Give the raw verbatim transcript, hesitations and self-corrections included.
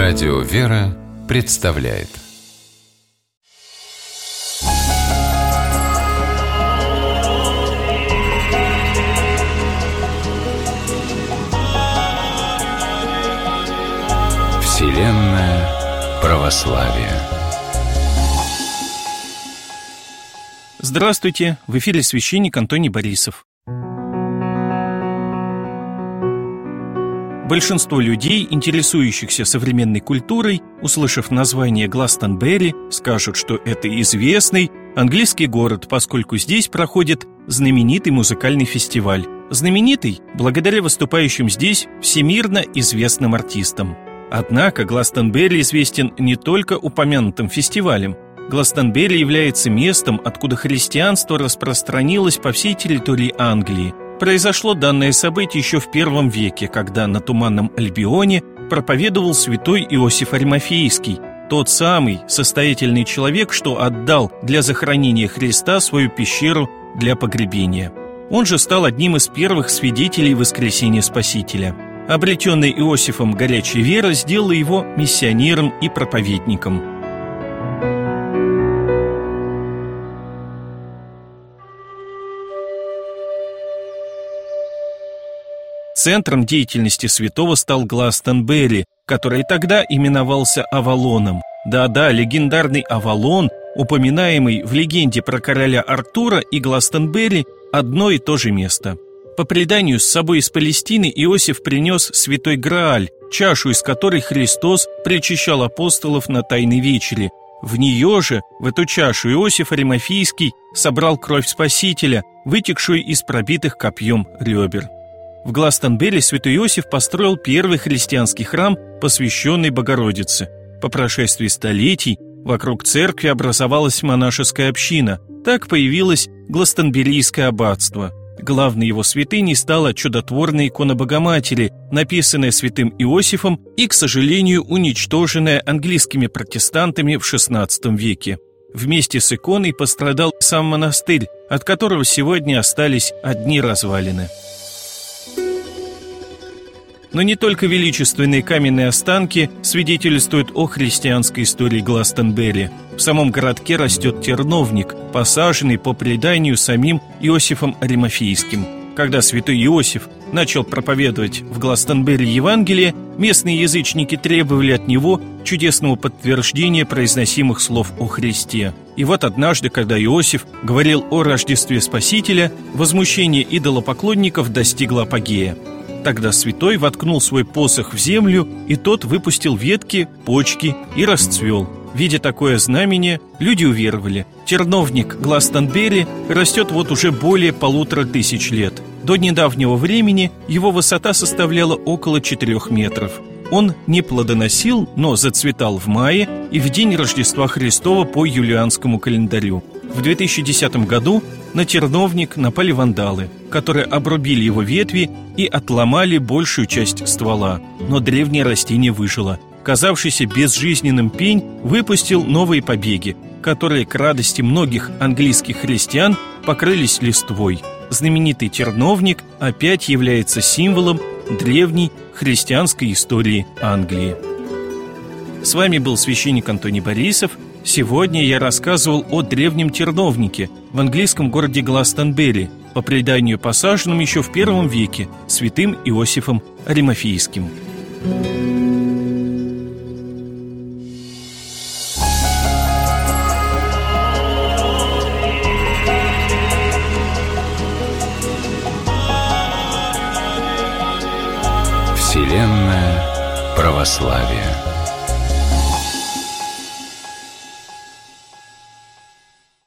Радио «Вера» представляет Вселенная православия. Здравствуйте! В эфире священник Антоний Борисов. Большинство людей, интересующихся современной культурой, услышав название Гластонберри, скажут, что это известный английский город, поскольку здесь проходит знаменитый музыкальный фестиваль. Знаменитый благодаря выступающим здесь всемирно известным артистам. Однако Гластонберри известен не только упомянутым фестивалем. Гластонберри является местом, откуда христианство распространилось по всей территории Англии. Произошло данное событие еще в первом веке, когда на Туманном Альбионе проповедовал святой Иосиф Аримафейский, тот самый состоятельный человек, что отдал для захоронения Христа свою пещеру для погребения. Он же стал одним из первых свидетелей воскресения Спасителя. Обретенный Иосифом горячая вера сделала его миссионером и проповедником. Центром деятельности святого стал Гластонберри, который тогда именовался Авалоном. Да-да, легендарный Авалон, упоминаемый в легенде про короля Артура, и Гластонберри – одно и то же место. По преданию, с собой из Палестины Иосиф принес святой Грааль, чашу из которой Христос причащал апостолов на Тайной вечере. В нее же, в эту чашу, Иосиф Аримафейский собрал кровь Спасителя, вытекшую из пробитых копьем ребер. В Гластонберри святой Иосиф построил первый христианский храм, посвященный Богородице. По прошествии столетий вокруг церкви образовалась монашеская община. Так появилось Гластонберийское аббатство. Главной его святыней стала чудотворная икона Богоматери, написанная святым Иосифом и, к сожалению, уничтоженная английскими протестантами в шестнадцатом веке. Вместе с иконой пострадал сам монастырь, от которого сегодня остались одни развалины. Но не только величественные каменные останки свидетельствуют о христианской истории Гластонберри. В самом городке растет терновник, посаженный по преданию самим Иосифом Аримафейским. Когда святой Иосиф начал проповедовать в Гластонберри Евангелие, местные язычники требовали от него чудесного подтверждения произносимых слов о Христе. И вот однажды, когда Иосиф говорил о Рождестве Спасителя, возмущение идолопоклонников достигло апогея. Тогда святой воткнул свой посох в землю, и тот выпустил ветки, почки и расцвел. Видя такое знамение, люди уверовали. Терновник Гластонберри растет вот уже более полутора тысяч лет. До недавнего времени его высота составляла около четырех метров. Он не плодоносил, но зацветал в мае и в день Рождества Христова по юлианскому календарю. В две тысячи десятом году на терновник напали вандалы, которые обрубили его ветви и отломали большую часть ствола. Но древнее растение выжило. Казавшийся безжизненным пень выпустил новые побеги, которые, к радости многих английских христиан, покрылись листвой. Знаменитый терновник опять является символом древней христианской истории Англии. С вами был священник Антоний Борисов. Сегодня я рассказывал о древнем терновнике в английском городе Гластонберри, по преданию посаженном еще в первом веке святым Иосифом Аримафейским. Вселенная православия.